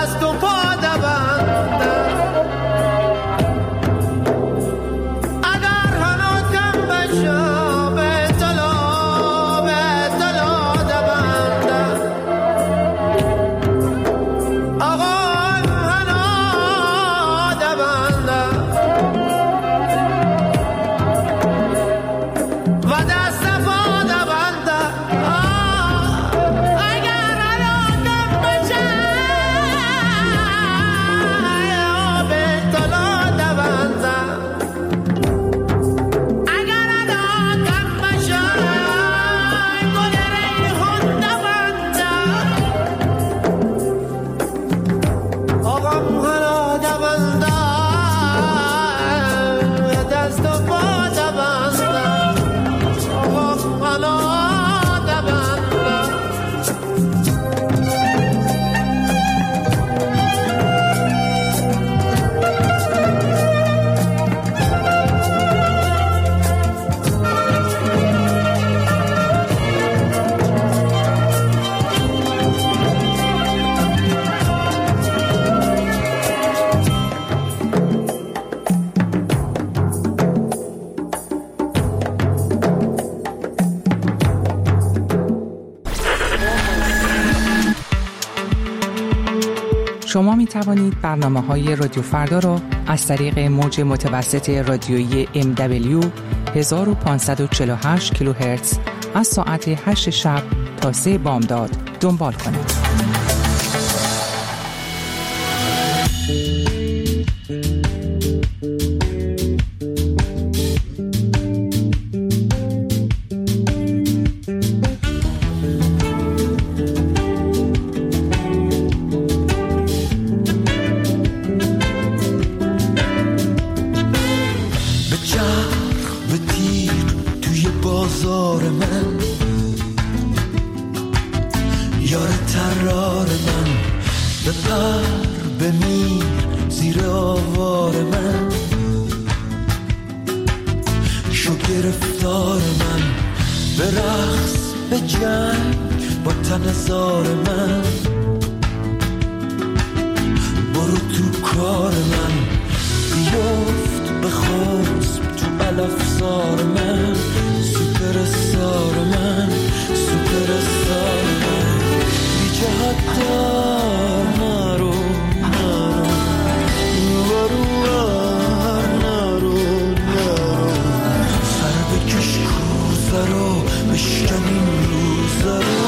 دست و پا دوندم اگر هنوز کم بشم به طلا دوندم آقا هنو دوندم و دست پا دوندم اگر هنوز کم بشم به طلا دوندم اگر هنوز کم بشم گل ریحون دوندم آقام هنو دوندم دست و پا دوندم آقام هنو دوندم شما می توانید برنامه‌های رادیو فردا را از طریق موج متوسط رادیویی MW 1548 کیلوهرتز از ساعت 8 شب تا 3 بامداد دنبال کنید. به چرخ به تیر توی بازار من یار طرار من به پر به میر زیر آوار من شو گرفتار من به رقص به جنگ با تن زار من برو تو کار من بیفت به خسب تو علفزار من سوپر استار من سوپر استار من بی جهت دار نرو سر بکش کوزه رو بشکن این روزه رو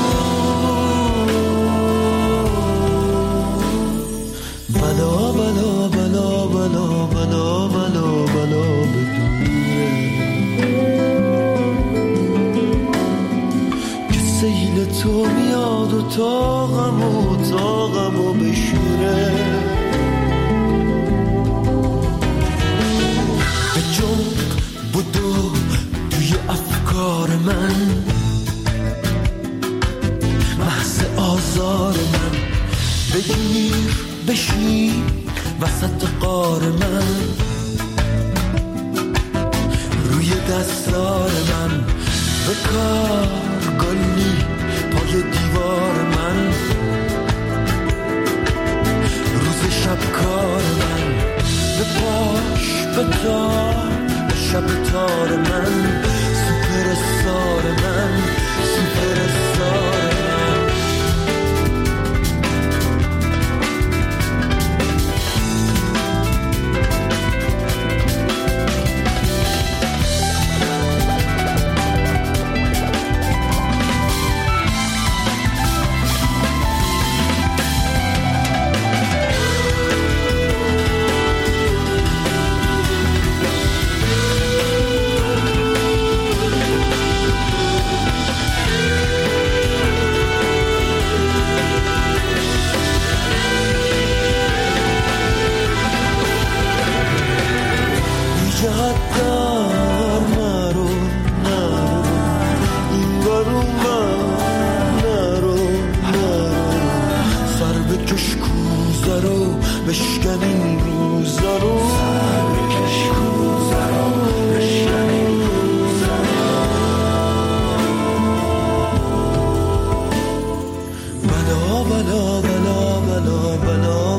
بلا بلا بلا بلا بلا بلا بلا بدونه که سیل تو میاد و طاقمو بشوره به جنگ بودو توی افکار من محض آزار من بگیر بشین وسط قار من روی دستار من به کار گلی پای دیوار من روز شب کار من به پاش به تار به شب تار من سوپر استار من سوپر استار من بشکن این روزا رو بکش کوزه رو بشکن این روزا رو بلا بلا بلا بلا بلا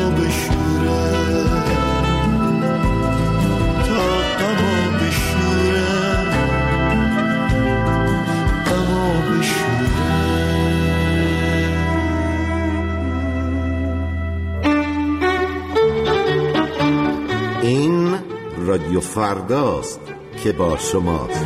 رادیو فرداست که با شماست.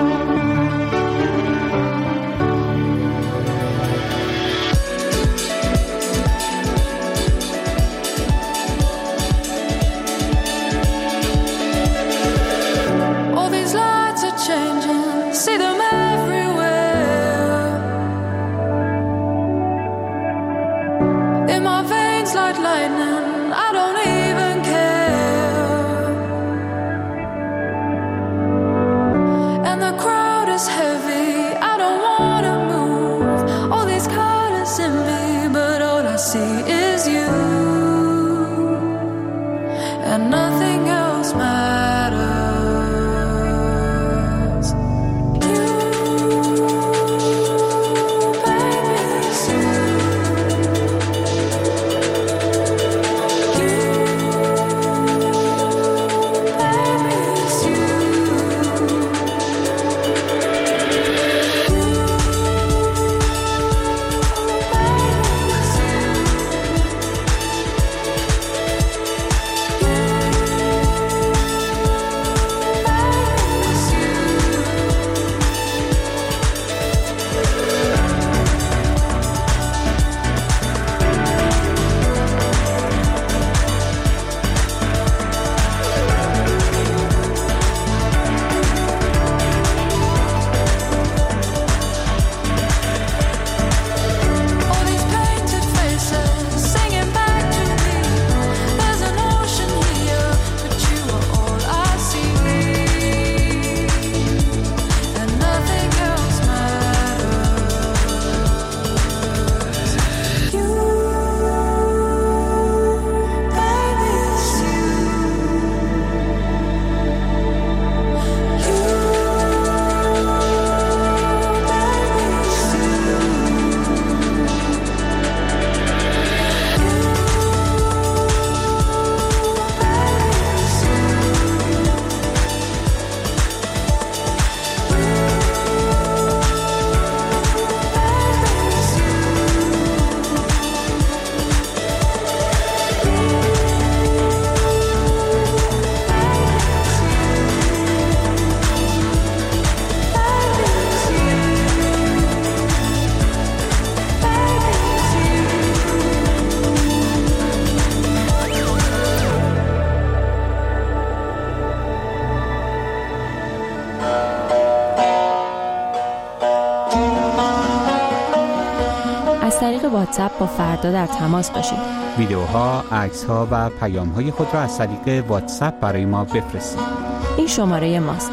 واتساپ با فردا در تماس باشید. ویدیوها، عکس‌ها و پیام‌های خود را از طریق واتساپ برای ما بفرستید. این شماره ماست: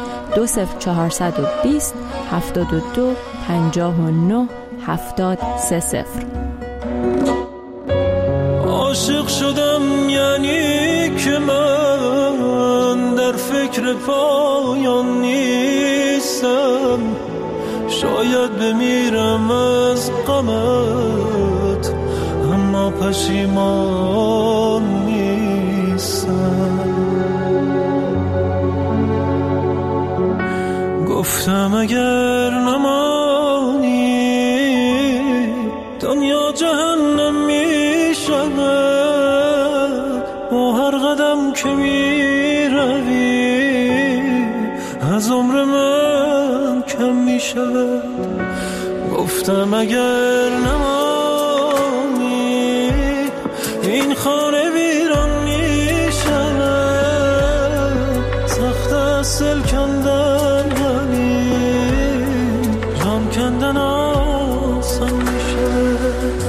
20420 72 59 730. عاشق شدم یعنی که من در فکر پایان نیستم، شاید بمیرم از غمت اما پشیمان نیستم. گفتم اگر نمانی دنیا جهنم می شود، با هر قدم که می روی از عمر من کم می شود. گفتم اگر نمانی این خانه ویران می شود، سخت است دل کندن ولی جان کندن آسان می شود.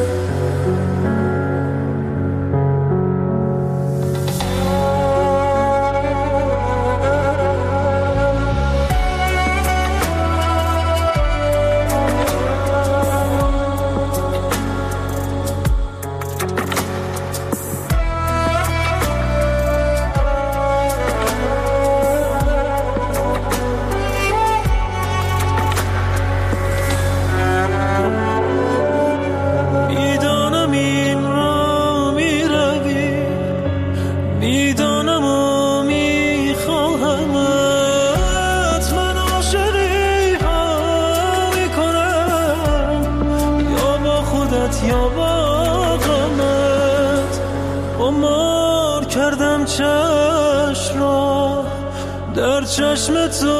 خودت یا با غمت، عمر کردم چشم را در چشم تو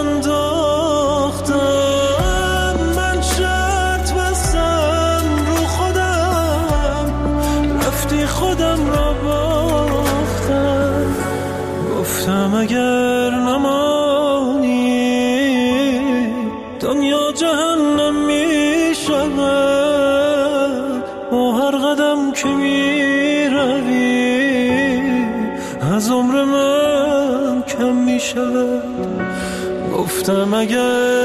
انداختم. من شرط بستم رو خودم، رفتی خودم را باختم. گفتم اگر نمانی دنیا جهنم می شود، با هر قدم که می روی از عمر من کم می شود. گفتم اگر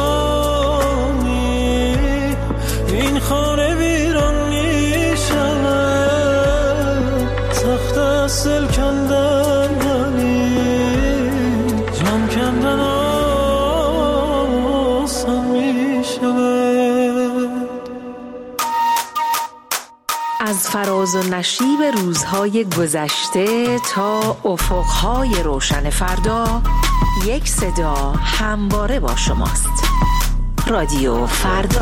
نمانی این خانه ویران می شود، تخت از دل کندن ولی جان کندن آسان می شود. از فراز و نشیب روزهای گذشته تا افقهای روشن فردا، یک صدا همواره با شماست. رادیو فردا.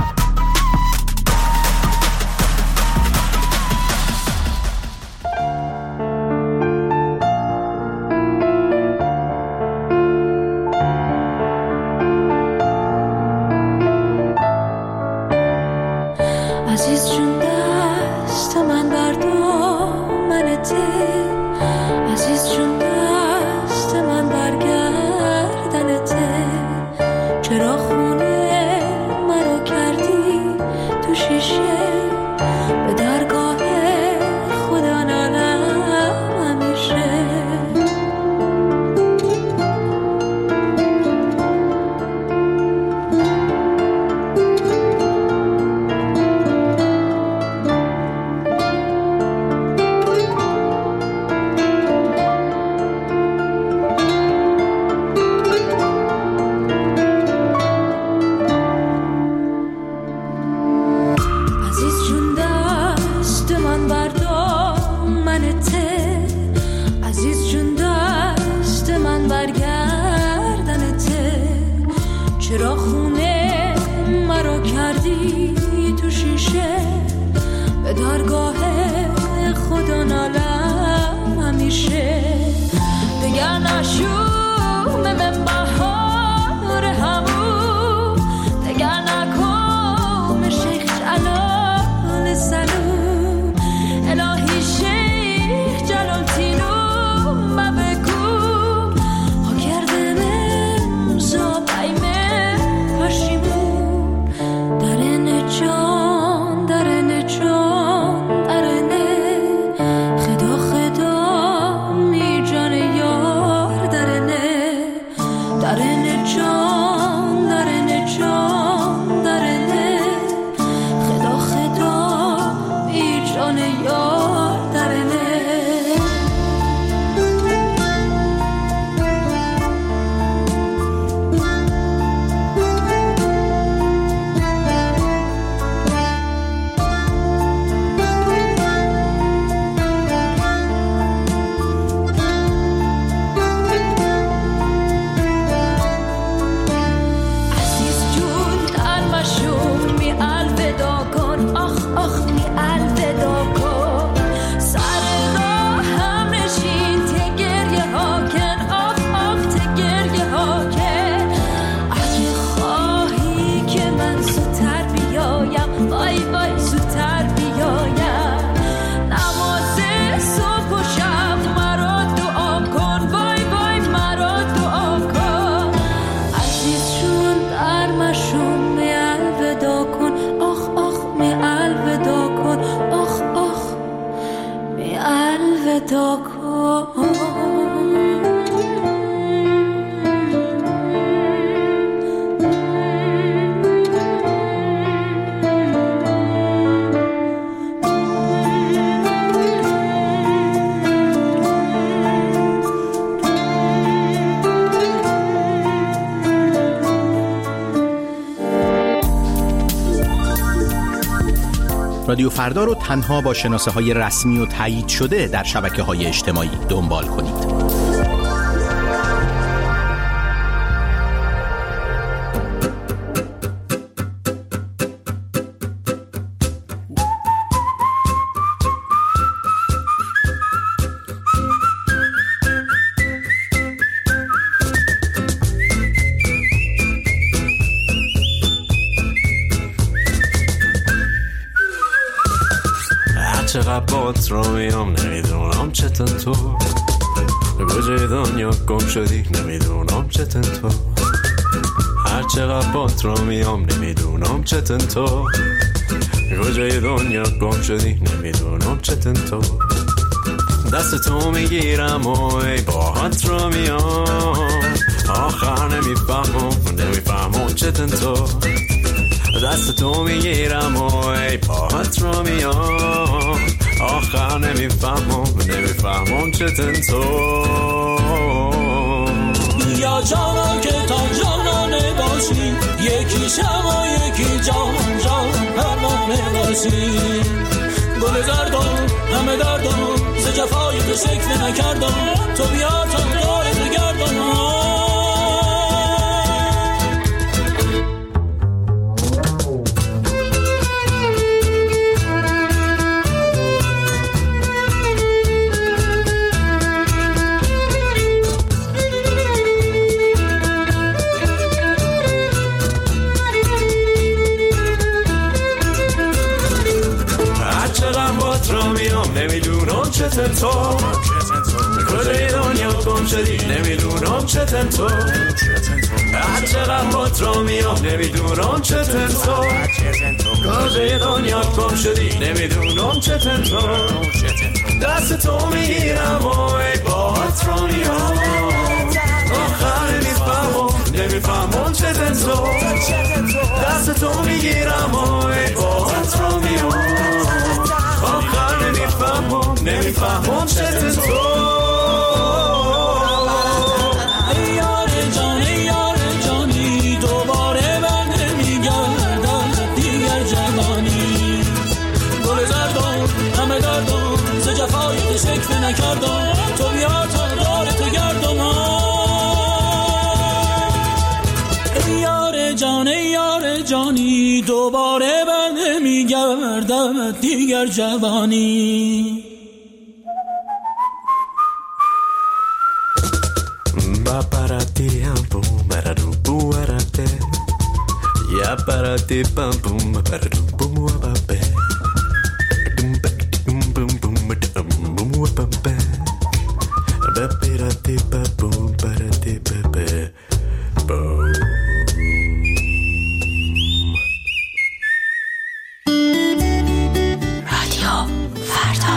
عزیز جون دست من بردار منته، عزیز جون دست من برگردنته. چرا خونه مرا کردی تو شیشه، به درگاه خدا نالم همیشه. چرا خونه مرا کردی تو شیشه، به درگاه خدا نالم همیشه. دگر نشوم من بهار همون، دگر نکن شیخ جلال سلوم. الهی شیخ جلال تینو مبکو، ها کردم امزا بایمه پشیمون. درن جان درن جان درنه، خدا خدا می جان یار درنه. درن جان درن جان درنه، خدا خدا می جان یار درنه. رادیو فردا رو تنها با شناسه‌های رسمی و تایید شده در شبکه‌های اجتماعی دنبال کنید. چقدر بات رو میام نمیدونم چطور کجای دنیا گم شدی نمیدونم چطور هر چقدر بات رو میام نمیدونم چطور کجای دنیا گم شدی نمیدونم چطور دست تو میگیرم و ای باهات رو میام آخر نمیفهمم چطور دست تو میگیرم و ای باهات رو میام آخر نمیفهمم چطور یا جانا که تا جانانه باشی یکی شم و یکی جان پروانه باشی گل زردم همه دردم ز جفای تو شکل نکردم تو بیا تا داره تو گردم نمیدونم چطور کجای دنیا گم شدی نمیدونم چطور هر چقدر بات رو میام نمیدونم چطور کجای دنیا گم شدی نمیدونم چطور دست تو میگیرم و ای باهات رو میام آخر نمیفهمم چطور دست تو میگیرم و ای باهات رو میام آخر نمیفهمم چطور ای یار جانی دوباره بر نمیگردم دیگر جوانی گل زردم همه دردم ز جفای تو شکل نکردم تو بیا تا داره تو گردم ای یار جانی دوباره بر نمیگردم دیگر جوانی Ya para ti pam pum para dum bum ba be dum ba dum bum bum bum ba be ba para ti pa bum para ti ba be bum رادیو فردا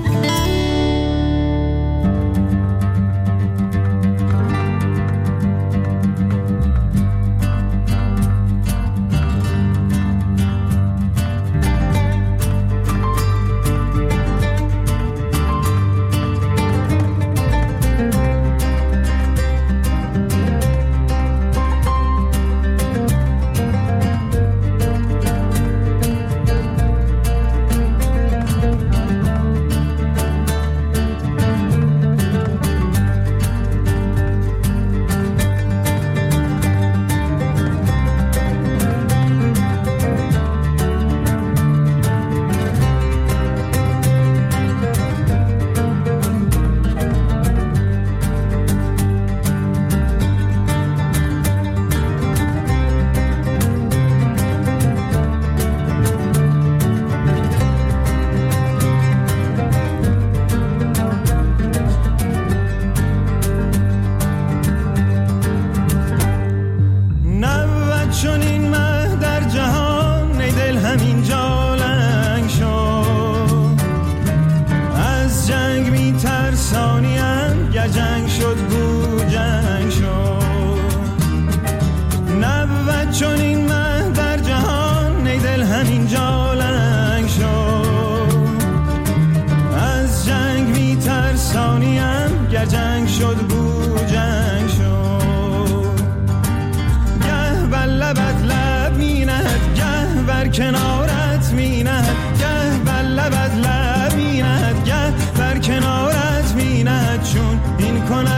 کنارت می‌نهد گه بر لبت لب می‌نهد گه بر کنارت می‌نهد چون این کند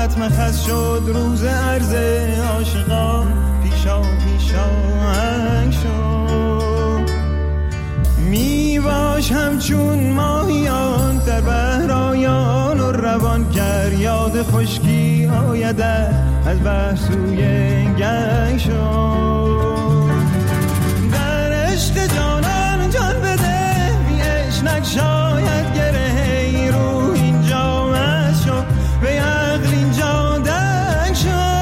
ختم خست شد روز عرض عاشقان پیشا پیشا شد می باش همچون ماهیان در بحرایان و روان گر یاد خشکی آیده از بحر سوی گنگ شد در عشق جانان جان بده بی عشق شاید گره رو اینجا مست شد به عقل اینجا دنگ شد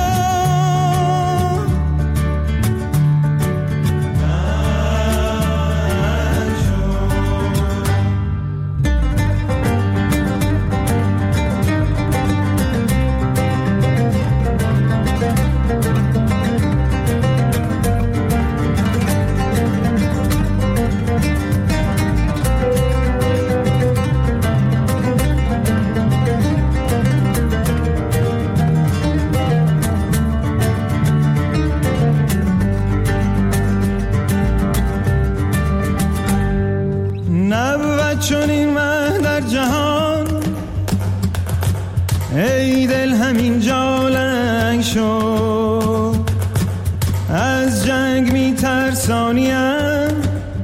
چون این مه در جهان ای دل همین جا لنگ شد از جنگ می ترسانیم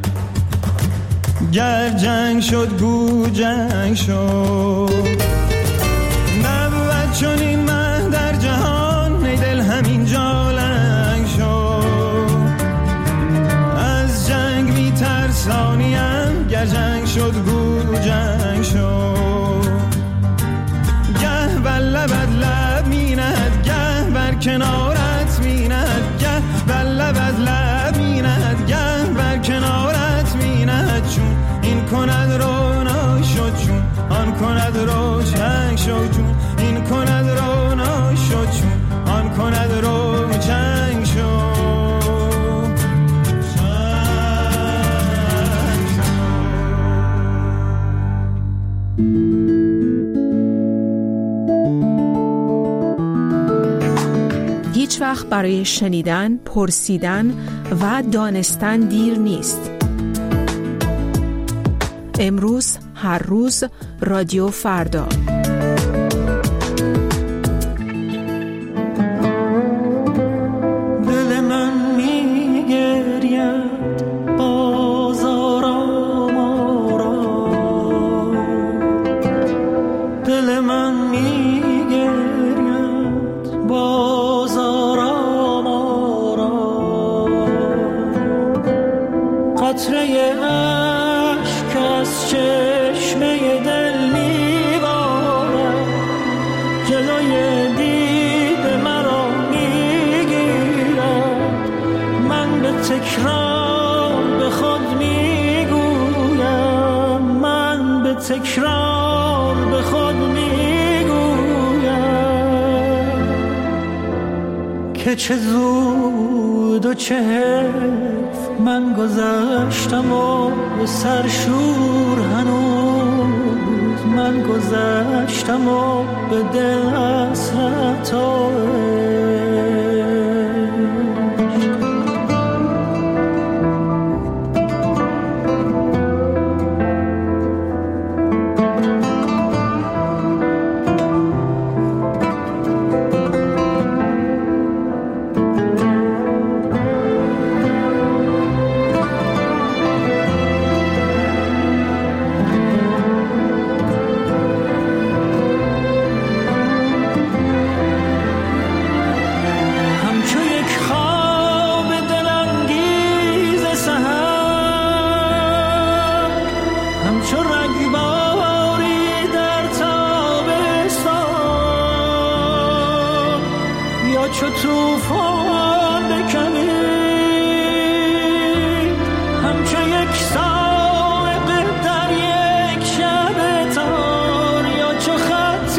گر جنگ شد گو جنگ شد نبود چون این مه در جهان ای دل همین جا لنگ شد از جنگ می ترسانیم گر جنگ شد گو جنگ شد گه بر لبت لب می نهد گه بر کنارت می نهد گه بر لبت لب می نهد گه بر کنارت می نهد چون این کند رونا شد چون آن کند روشن شد چون این کند رونا شد چون آن کند روشن شد هیچ وقت برای شنیدن، پرسیدن و دانستن دیر نیست. امروز، هر روز، رادیو فردا. دل من میگرید بازارم آرام دل من میگرید بازارم آرام قطره اشک از چشمه دل میبارد جلوی دید مرا میگیرد من به تکرار به خود میگویم من به تکرار به خود میگویم که چه زود و چه حیف من گذشتم و به سرشور هنوز من گذشتم و به دل حسرت و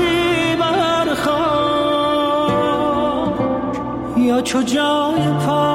چو جای پا